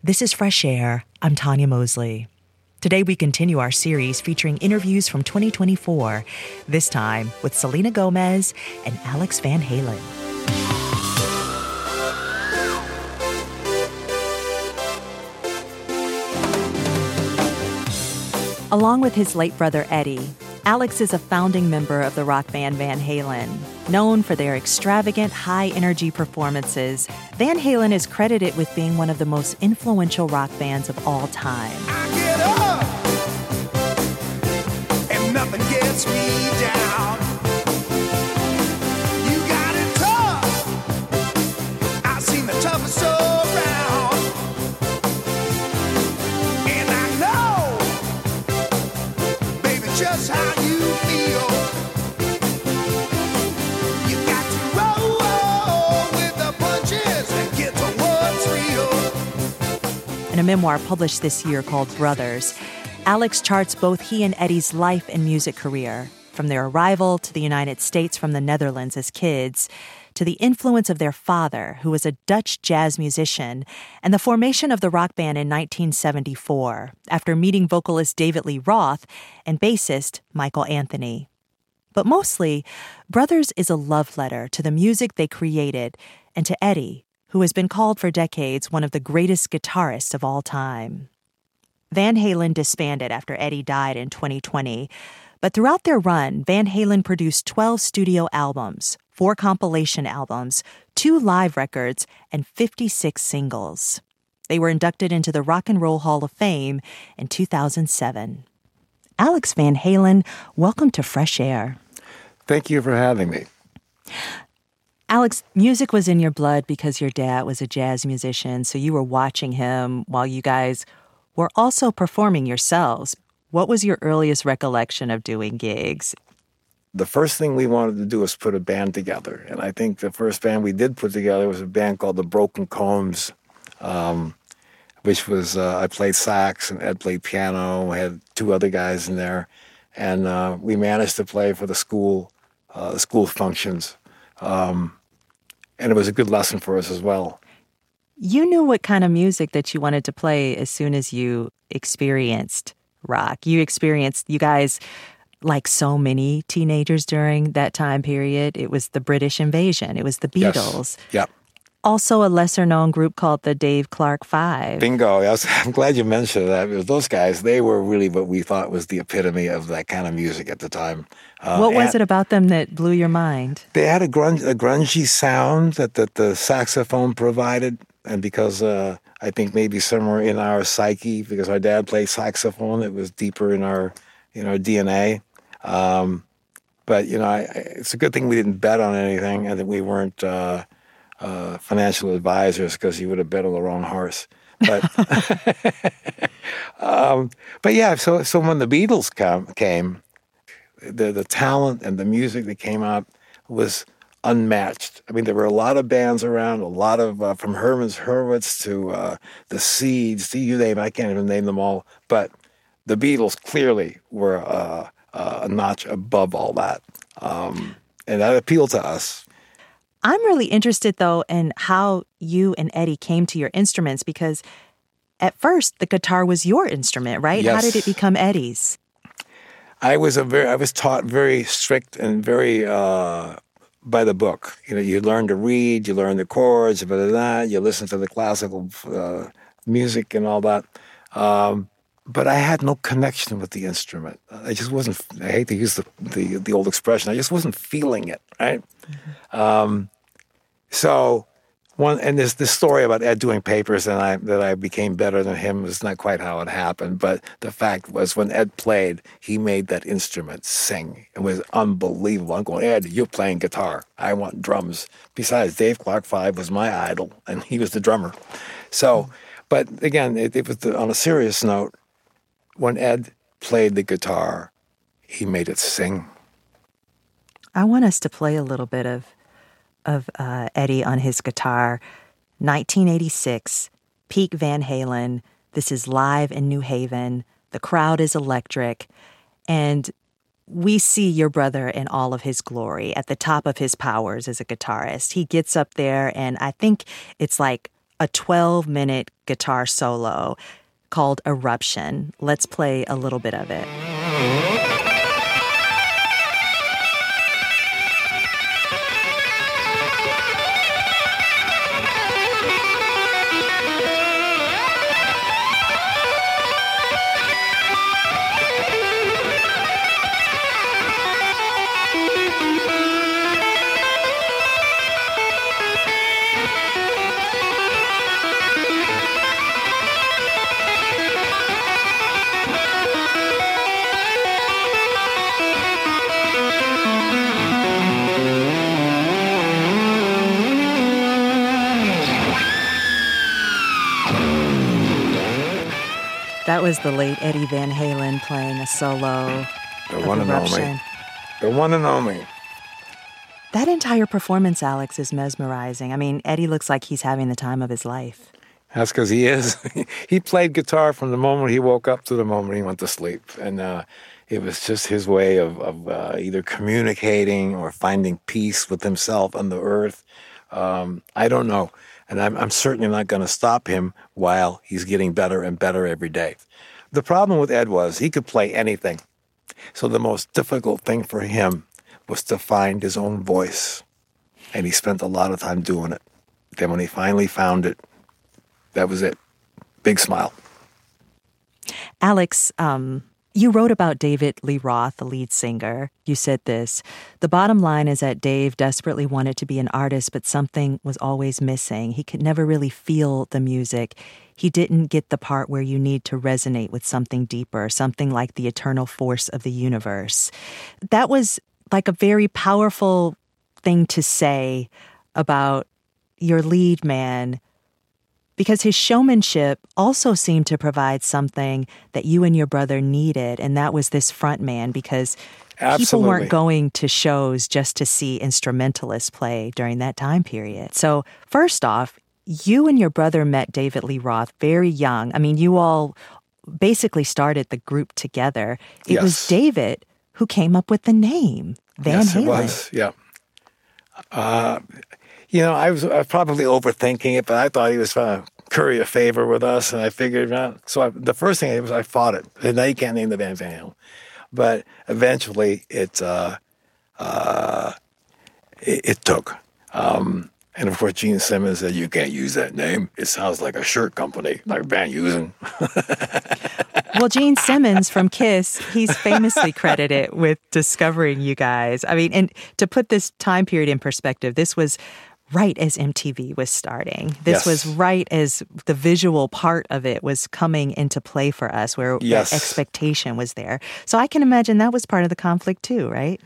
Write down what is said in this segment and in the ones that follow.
This is Fresh Air. I'm Tanya Mosley. Today we continue our series featuring interviews from 2024, this time with Selena Gomez and Alex Van Halen. Along with his late brother Eddie, Alex is a founding member of the rock band Van Halen. Known for their extravagant, high-energy performances, Van Halen is credited with being one of the most influential rock bands of all time. I get up, and nothing gets me down. You got it tough. I've seen the toughest around. And I know, baby, just how you feel. You got to roll with the punches and get to what's real. In a memoir published this year called Brothers, Alex charts both he and Eddie's life and music career, from their arrival to the United States from the Netherlands as kids, to the influence of their father, who was a Dutch jazz musician, and the formation of the rock band in 1974, after meeting vocalist David Lee Roth and bassist Michael Anthony. But mostly, Brothers is a love letter to the music they created and to Eddie, who has been called for decades one of the greatest guitarists of all time. Van Halen disbanded after Eddie died in 2020, but throughout their run, Van Halen produced 12 studio albums, 4 compilation albums, 2 live records, and 56 singles. They were inducted into the Rock and Roll Hall of Fame in 2007. Alex Van Halen, welcome to Fresh Air. Thank you for having me. Alex, music was in your blood because your dad was a jazz musician, so you were watching him while you guys were also performing yourselves. What was your earliest recollection of doing gigs? The first thing we wanted to do was put a band together. And I think the first band we did put together was a band called the Broken Combs, which was, I played sax and Ed played piano. We had 2 other guys in there. And we managed to play for the school functions. And it was a good lesson for us as well. You knew what kind of music that you wanted to play as soon as you experienced rock. You guys, like so many teenagers during that time period, it was the British Invasion. It was the Beatles. Yes. Yep. Also a lesser-known group called the Dave Clark Five. Bingo. I'm glad you mentioned that, because those guys, they were really what we thought was the epitome of that kind of music at the time. What was it about them that blew your mind? They had a grungy sound that the saxophone provided, and because I think maybe somewhere in our psyche, because our dad played saxophone, it was deeper in our DNA. But it's a good thing we didn't bet on anything, and that we weren't financial advisors, because he would have bet on the wrong horse. But but yeah, so when the Beatles came, the talent and the music that came out was unmatched. I mean, there were a lot of bands around, a lot of from Herman's Hermits to the Seeds, to you name it. I can't even name them all. But the Beatles clearly were a notch above all that, and that appealed to us. I'm really interested, though, in how you and Eddie came to your instruments, because at first the guitar was your instrument, right? Yes. How did it become Eddie's? I was taught very strict and very by the book. You learn to read, you learn the chords, you listen to the classical music and all that. But I had no connection with the instrument. I just wasn't. I hate to use the old expression. I just wasn't feeling it, right? Mm-hmm. And there's this story about Ed doing papers and that I became better than him. It's not quite how it happened, but the fact was when Ed played, he made that instrument sing. It was unbelievable. I'm going, Ed, you're playing guitar. I want drums. Besides, Dave Clark Five was my idol, and he was the drummer. So, but again, it was on a serious note. When Ed played the guitar, he made it sing. I want us to play a little bit of Eddie on his guitar. 1986, peak Van Halen. This is live in New Haven. The crowd is electric. And we see your brother in all of his glory, at the top of his powers as a guitarist. He gets up there, and I think it's like a 12-minute guitar solo called Eruption. Let's play a little bit of it. That was the late Eddie Van Halen playing a solo The of one and Eruption. only. The one and only. That entire performance, Alex, is mesmerizing. I mean, Eddie looks like he's having the time of his life. That's because he is. He played guitar from the moment he woke up to the moment he went to sleep. And it was just his way of either communicating or finding peace with himself and the earth. I don't know. And I'm certainly not going to stop him while he's getting better and better every day. The problem with Ed was he could play anything. So the most difficult thing for him was to find his own voice. And he spent a lot of time doing it. Then when he finally found it, that was it. Big smile. Alex, you wrote about David Lee Roth, the lead singer. You said this: the bottom line is that Dave desperately wanted to be an artist, but something was always missing. He could never really feel the music. He didn't get the part where you need to resonate with something deeper, something like the eternal force of the universe. That was like a very powerful thing to say about your lead man, because his showmanship also seemed to provide something that you and your brother needed, and that was this front man, because people Absolutely. weren't going to shows just to see instrumentalists play during that time period. So first off, you and your brother met David Lee Roth very young. I mean, you all basically started the group together. It was Yes. David who came up with the name Van Yes, Halen. it was. Yeah. I was probably overthinking it, but I thought he was trying to curry a favor with us, and I figured out. So the first thing I fought it. And now you can't name the band Van Halen, but eventually it took. And of course, Gene Simmons said, "You can't use that name. It sounds like a shirt company, like Van Heusen." Well, Gene Simmons from Kiss, he's famously credited with discovering you guys. I mean, and to put this time period in perspective, this was right as MTV was starting. This Yes. was right as the visual part of it was coming into play for us, where Yes. that expectation was there. So I can imagine that was part of the conflict too, right?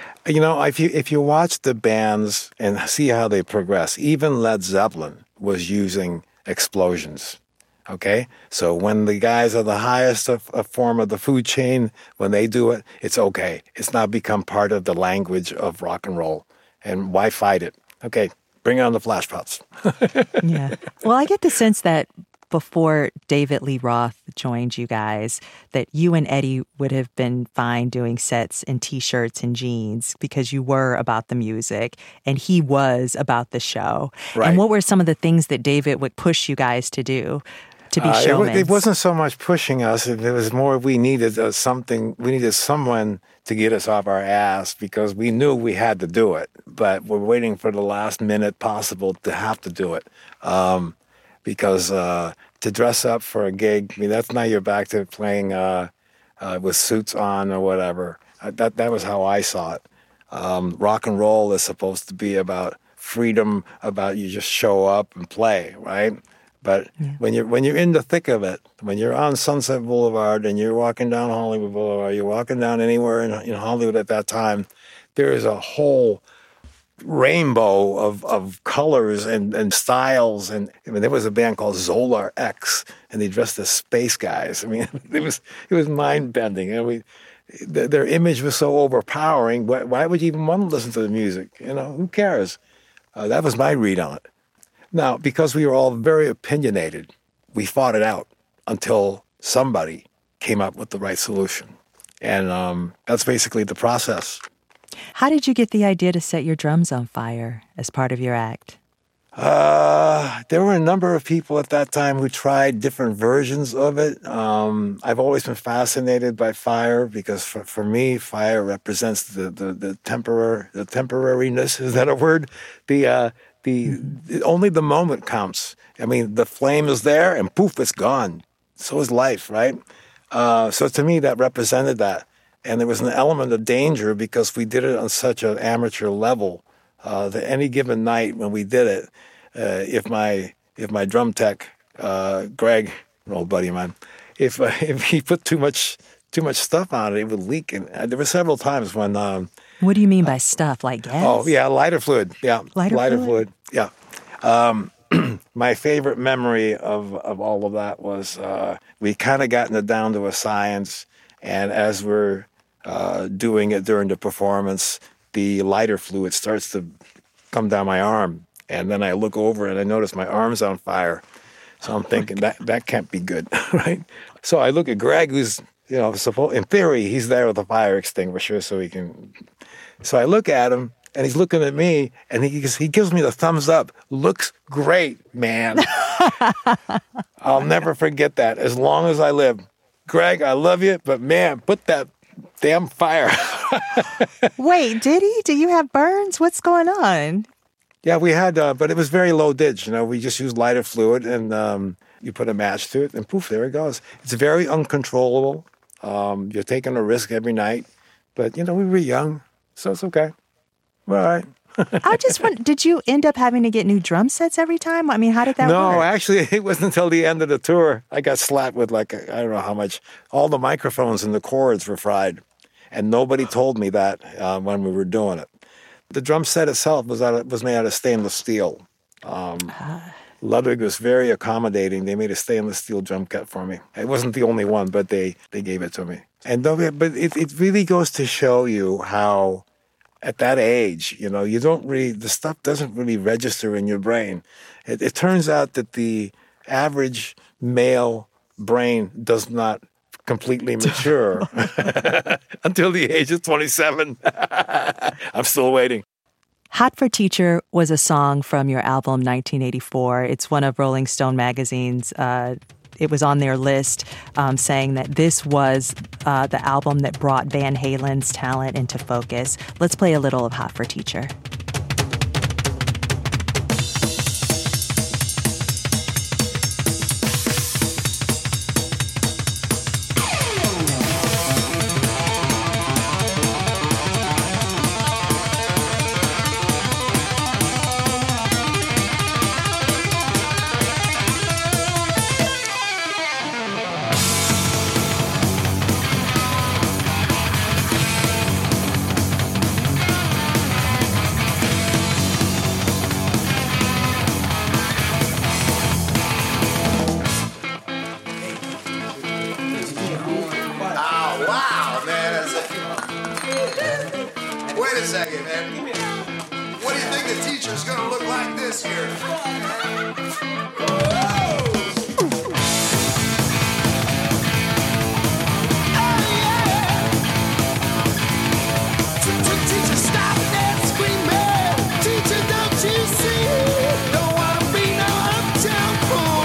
If you watch the bands and see how they progress, even Led Zeppelin was using explosions. Okay, so when the guys are the highest of form of the food chain, when they do it, it's okay. It's now become part of the language of rock and roll. And why fight it? Okay, bring on the flash pots. Yeah. Well, I get the sense that before David Lee Roth joined you guys, that you and Eddie would have been fine doing sets in T-shirts and jeans because you were about the music and he was about the show. Right. And what were some of the things that David would push you guys to do, to be showmen? It wasn't so much pushing us. It was more we needed something. We needed someone to get us off our ass because we knew we had to do it, but we're waiting for the last minute possible to have to do it. Because to dress up for a gig, I mean, that's now you're back to playing with suits on or whatever. That was how I saw it. Rock and roll is supposed to be about freedom, about you just show up and play, right? But when you're in the thick of it, when you're on Sunset Boulevard and you're walking down Hollywood Boulevard, you're walking down anywhere in Hollywood at that time, there is a whole rainbow of colors and styles. And I mean, there was a band called Zolar X, and they dressed as space guys. I mean, it was mind bending. And their image was so overpowering. Why would you even want to listen to the music? Who cares? That was my read on it. Now, because we were all very opinionated, we fought it out until somebody came up with the right solution. And that's basically the process. How did you get the idea to set your drums on fire as part of your act? There were a number of people at that time who tried different versions of it. I've always been fascinated by fire because for me, fire represents the temporariness. Is that a word? Only the moment counts. I mean, the flame is there and poof, it's gone. So is life, right? So to me, that represented that. And there was an element of danger because we did it on such an amateur level that any given night when we did it, if my drum tech, Greg, an old buddy of mine, if he put too much stuff on it, it would leak. And there were several times when. What do you mean by stuff, like gas? Oh yeah, lighter fluid. Yeah, lighter fluid. Yeah. My favorite memory of all of that was we kind of gotten it down to a science, and as we're doing it during the performance, the lighter fluid starts to come down my arm. And then I look over and I notice my arm's on fire. So I'm thinking that can't be good, right? So I look at Greg, who's, in theory, he's there with a fire extinguisher so he can. So I look at him and he's looking at me and he gives me the thumbs up. Looks great, man. I'll never forget that as long as I live. Greg, I love you, but man, put that damn fire. Wait, did he? Do you have burns? What's going on? Yeah, we had, but it was very low dig. We just used lighter fluid, and you put a match to it, and poof, there it goes. It's very uncontrollable. You're taking a risk every night, but we were young, so it's okay. All right. I just wonder, did you end up having to get new drum sets every time? I mean, how did that work? No, actually, it wasn't until the end of the tour. I got slapped with I don't know how much. All the microphones and the cords were fried, and nobody told me that when we were doing it. The drum set itself was made out of stainless steel. Ludwig was very accommodating. They made a stainless steel drum kit for me. It wasn't the only one, but they gave it to me. But it really goes to show you how, at that age, the stuff doesn't really register in your brain. It turns out that the average male brain does not completely mature until the age of 27. I'm still waiting. Hot for Teacher was a song from your album 1984. It's one of Rolling Stone magazine's, it was on their list saying that this was the album that brought Van Halen's talent into focus. Let's play a little of Hot for Teacher. Wait a second, man. What do you think the teacher's gonna look like this year? Teacher, stop that screaming. Teacher, don't you see? Don't wanna be no uptown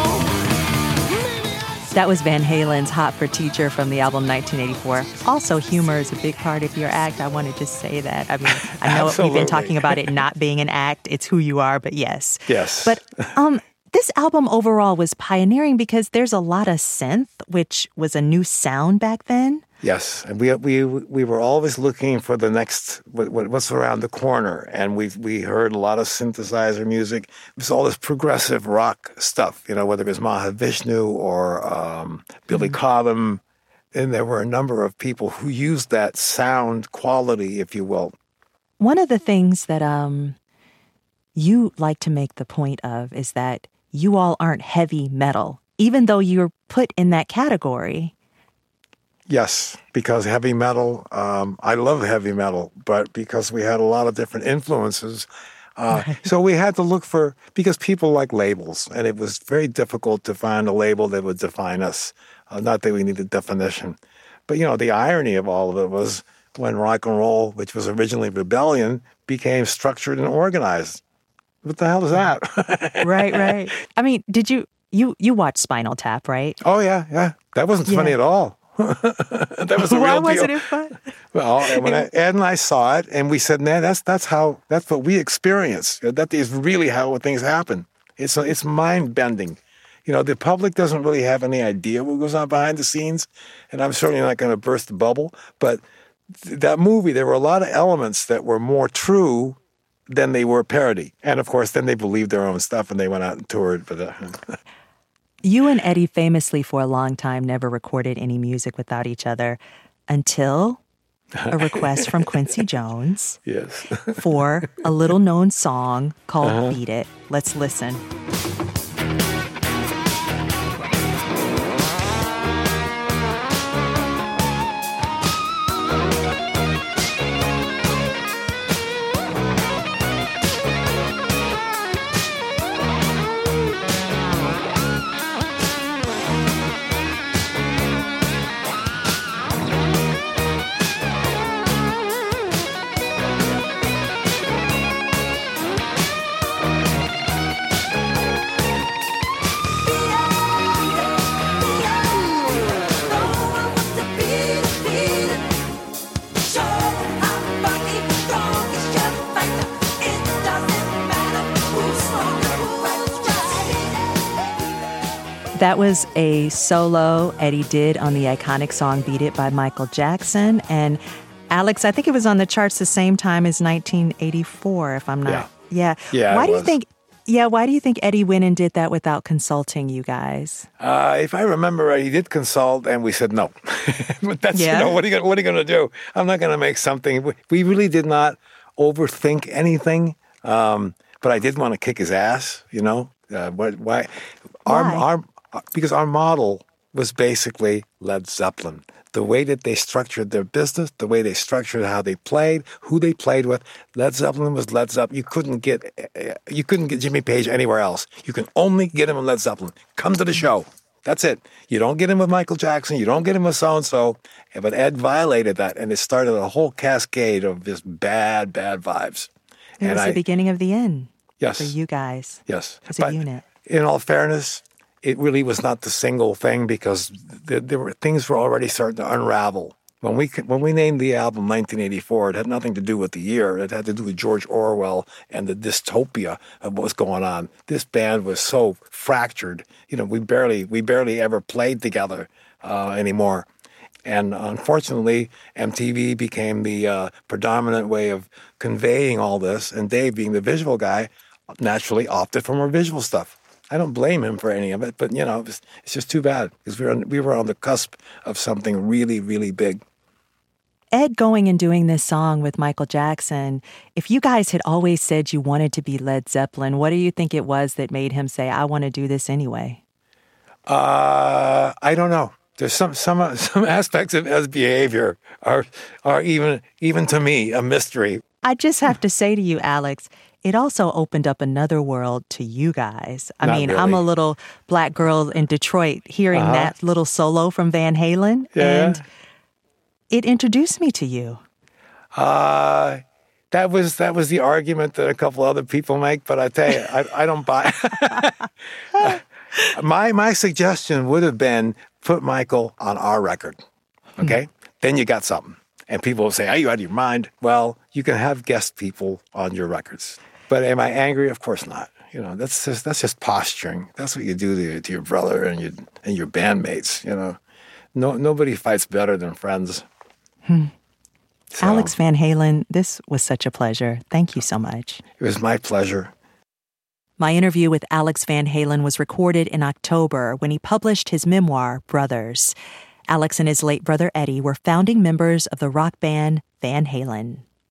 fool. That was Van Halen's Hot for Teacher from the album 1984. Also, humor is a big part of your act. I wanted to say that. I mean, I know we've been talking about it not being an act. It's who you are, but yes. Yes. But this album overall was pioneering because there's a lot of synth, which was a new sound back then. Yes, and we were always looking for the next what's around the corner, and we heard a lot of synthesizer music. It was all this progressive rock stuff, whether it was Mahavishnu or Billy Cobham, and there were a number of people who used that sound quality, if you will. One of the things that you like to make the point of is that you all aren't heavy metal, even though you're put in that category. Yes, because heavy metal, I love heavy metal, but because we had a lot of different influences, so we had to look because people like labels, and it was very difficult to find a label that would define us. Not that we needed definition. But, the irony of all of it was when rock and roll, which was originally rebellion, became structured and organized. What the hell is that? Right. I mean, did you watched Spinal Tap, right? Oh, yeah. That wasn't funny at all. That was a real Why deal. wasn't it fun? Well, when Ed and I saw it, and we said, man, that's what we experience. That is really how things happen. It's mind-bending. You know, the public doesn't really have any idea what goes on behind the scenes, and I'm certainly not going to burst the bubble, but that movie, there were a lot of elements that were more true than they were parody. And of course, then they believed their own stuff and they went out and toured. But you and Eddie famously for a long time never recorded any music without each other until a request from Quincy Jones yes. for a little known song called Beat It. Let's listen. That was a solo Eddie did on the iconic song Beat It by Michael Jackson. And Alex, I think it was on the charts the same time as 1984, if I'm not. Yeah. Why do you think Eddie went and did that without consulting you guys? If I remember right, he did consult and we said no. But that's, what are you going to do? I'm not going to make something. We really did not overthink anything. But I did want to kick his ass, you know. Why? Because our model was basically Led Zeppelin. The way that they structured their business, the way they structured how they played, who they played with. Led Zeppelin was Led Zeppelin. You couldn't get Jimmy Page anywhere else. You can only get him in Led Zeppelin. Come to the show. That's it. You don't get him with Michael Jackson. You don't get him with so-and-so. But Ed violated that, and it started a whole cascade of just bad vibes. It was the beginning of the end. Yes. For you guys. Yes. As a unit. In all fairness, it really was not the single thing because things were already starting to unravel. When we named the album 1984, it had nothing to do with the year. It had to do with George Orwell and the dystopia of what was going on. This band was so fractured. You know, we barely ever played together anymore. And unfortunately, MTV became the predominant way of conveying all this. And Dave, being the visual guy, naturally opted for more visual stuff. I don't blame him for any of it, but, you know, it's just too bad because we were on the cusp of something really, really big. Ed going and doing this song with Michael Jackson, if you guys had always said you wanted to be Led Zeppelin, what do you think it was that made him say, I want to do this anyway? I don't know. There's some aspects of Ed's behavior are even to me a mystery. I just have to say to you, Alex, it also opened up another world to you guys. I mean, really. I'm a little black girl in Detroit hearing that little solo from Van Halen, and it introduced me to you. That was the argument that a couple other people make, but I tell you, I don't buy it. My suggestion would have been put Michael on our record, okay? Then you got something. And people will say, are you out of your mind? Well, you can have guest people on your records. But am I angry? Of course not. You know, that's just posturing. That's what you do to your brother and your bandmates, you know. Nobody fights better than friends. So, Alex Van Halen, this was such a pleasure. Thank you so much. It was my pleasure. My interview with Alex Van Halen was recorded in October when he published his memoir, Brothers. Alex and his late brother Eddie were founding members of the rock band Van Halen.